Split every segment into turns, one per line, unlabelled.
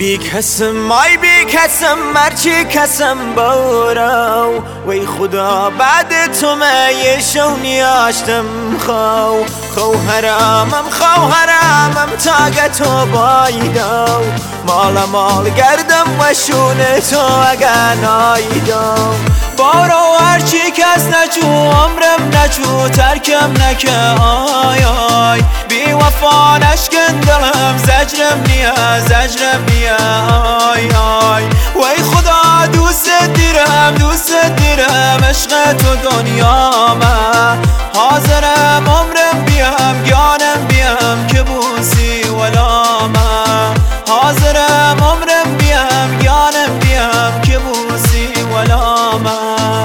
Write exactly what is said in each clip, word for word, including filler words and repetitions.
بی کسم مای بی کسم مرچی کسم بارو وی خدا بعد تو می شونیاشتم خو خو حرامم خو حرامم تاگ تو بایدو مال مال گردم و شونه تو اگه نایدو بارو هرچی کس نچو عمرم نچو ترکم نکه آی آی بی وفا نشکن دلم زجرم نیا زجرم نیا آی آی وی خدا دوست دیرم دوست دیرم عشق تو دنیا ما حاضرم عمرم بیام گانم بیام که بوسی ولا ما حاضرم عمرم بیام گانم بیام که بوسی ولا ما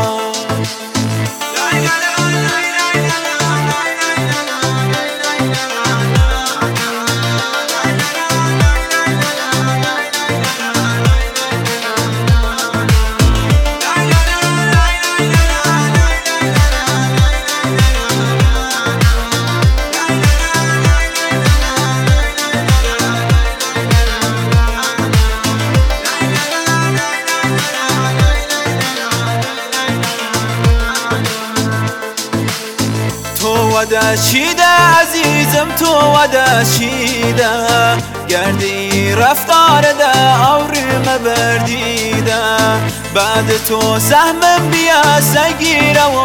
وده چیده عزیزم تو وده چیده گردی رفتار ده آوریم بردیده بعد تو سهمم بیا سگیر و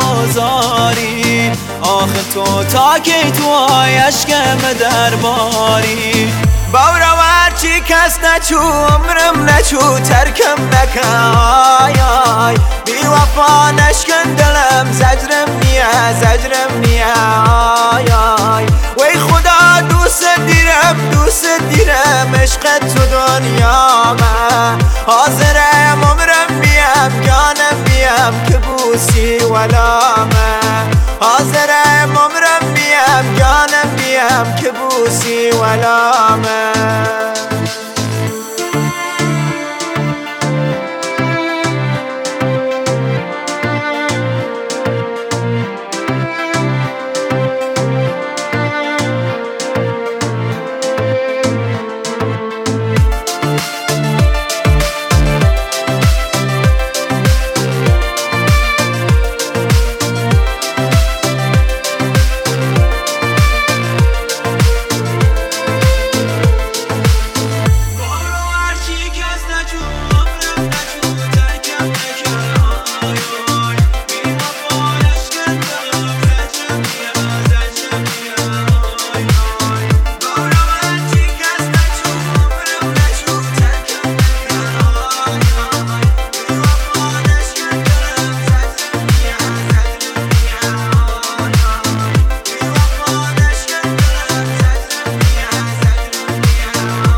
زاری آخه تو تا کی تو آی عشقم در باری باورا هرچی کس نچو عمرم نچو ترکم نکه آی آی بی وفا نشکن دلم زجرم نیا زجرم نیا آی آی وی خدا دوست دیرم دوست دیرم عشق تو دنیا ما حاضرم عمرم بیام جانم بیام که بوسی ولا ما حاضرم عمرم بیام جانم بیام که بوسی ولا ما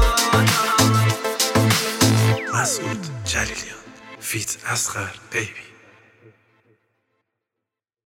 مسعود جلیلیان فیت اصغر بیبی